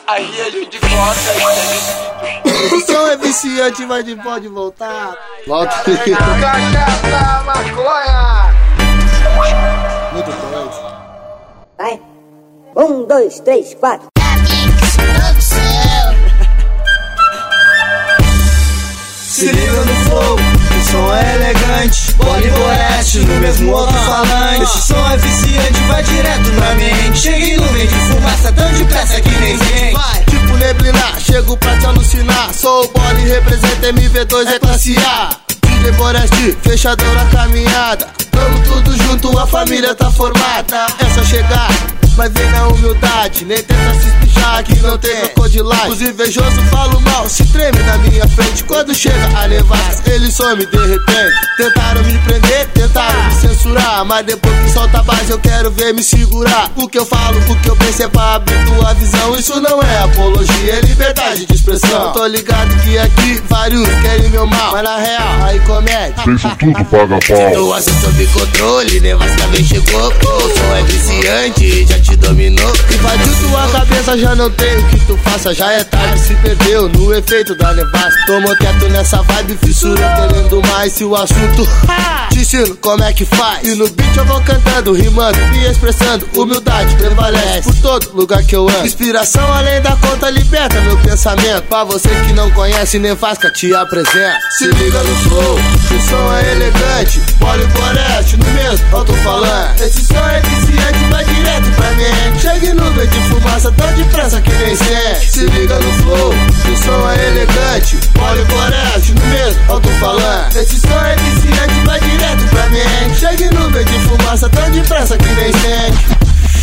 aí a gente corta. O som é viciante, mas não pode voltar. Volta aí. Cachaça, maconha. Muito doido. Vai. 1, 2, 3, 4. Se liga no flow, o som é elegante. Poliboreste no mesmo alto-falante. Esse som é viciante, vai direto na mente. Chega em nuvem de fumaça tão depressa que nem gente. Tipo neblina, chego pra te alucinar. Sou o Boli, representa MV2, é classe A. DJ Boreste, fechadão na caminhada. Tamo tudo junto, a família tá formada. É só chegar, mas vem na humildade. Nem tenta se espichar, que não tem crocodilagem. Os invejosos falam mal, se treme na minha frente. Quando chega a nevasca, eles somem de repente. Tentaram me prender, tentaram me censurar, mas depois que solta a base eu quero ver me segurar. O que eu falo, o que eu penso é pra abrir tua visão. Isso não é apologia, é liberdade de expressão. Tô ligado que aqui vários querem meu mal, mas na real, aí comete. Isso tudo paga pau. Situação sob controle, nevasca vem chegou. O som é viciante, já te dominou. Invadiu tua cabeça, já não tem o que tu faça. Já é tarde, se perdeu no efeito da nevasca. Tomou quieto nessa vibe, fissura querendo mais. Se o assunto te ensino como é que faz. E no beat eu vou cantando, rimando, me expressando. Humildade prevalece por todo lugar que eu ando. Inspiração além da conta liberta meu pensamento. Pra você que não conhece, nevasca te apresenta. Se liga no flow, o som é elegante. Poliboreste no mesmo alto-falante. Esse som é viciante, vai direto pra mente. Chega em nuvem de fumaça tão depressa que nem sente. Se liga no flow, o som é elegante. Poliboreste no mesmo alto-falante. Esse som é viciante, vai direto pra mente. Chega em nuvem de fumaça tão depressa que nem sente.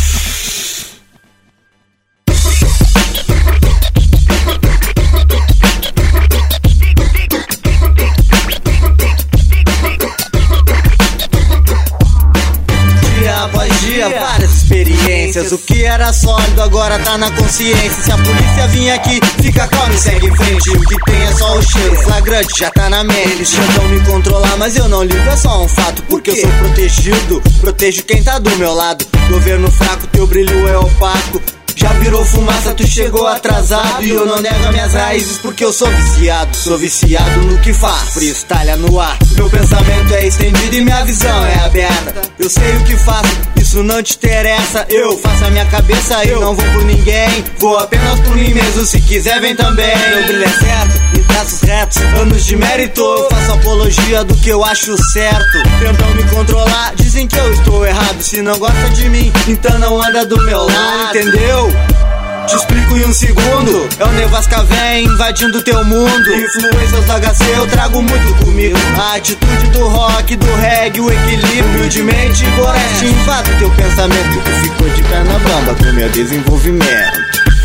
Várias experiências, o que era sólido agora tá na consciência. Se a polícia vir aqui, fica calmo e segue em frente. O que tem é só o cheiro, flagrante já tá na mente. Eles tentam me controlar, mas eu não ligo, é só um fato. Porque eu sou protegido, protejo quem tá do meu lado. Governo fraco, teu brilho é opaco. Já virou fumaça, tu chegou atrasado. E eu não nego as minhas raízes porque eu sou viciado. Sou viciado no que faço, freestyle no ar. Meu pensamento é estendido e minha visão é aberta. Eu sei o que faço, isso não te interessa. Eu faço a minha cabeça, eu não vou por ninguém. Vou apenas por mim mesmo, se quiser vem também. Meu brilho é certo, em traços retos, anos de mérito. Faço apologia do que eu acho certo. Tentam me controlar, dizem que eu estou errado. Se não gosta de mim, então não anda do meu lado, entendeu? Te explico em um segundo. É o nevasca vem invadindo teu mundo. Influências do HC eu trago muito comigo. A atitude do rock, do reggae, o equilíbrio. Humildemente, Boreste invade teu pensamento. Tu ficou de perna bamba com meu desenvolvimento.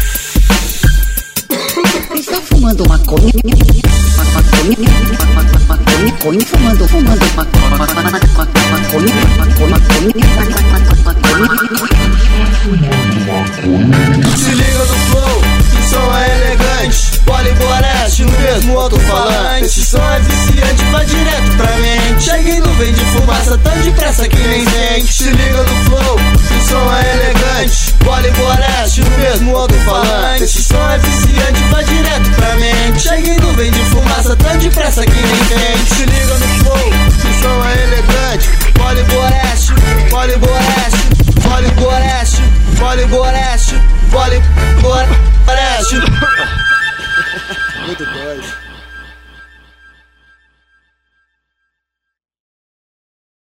Está fumando maconha? Maconha, fumando Se liga no flow, o som é elegante. Poliboreste no mesmo alto-falante. Esse som é viciante, vai direto pra mente. Chega em nuvem de fumaça tão depressa que nem sente. Se liga no flow, o som é elegante. Poliboreste no mesmo alto-falante. Esse som é viciante, vai direto pra mente. Chega em nuvem de fumaça tão depressa que nem sente. Se liga no flow, o som é elegante. Poliboreste, poliboreste, poliboreste, poliboreste, poliboreste. Muito doido.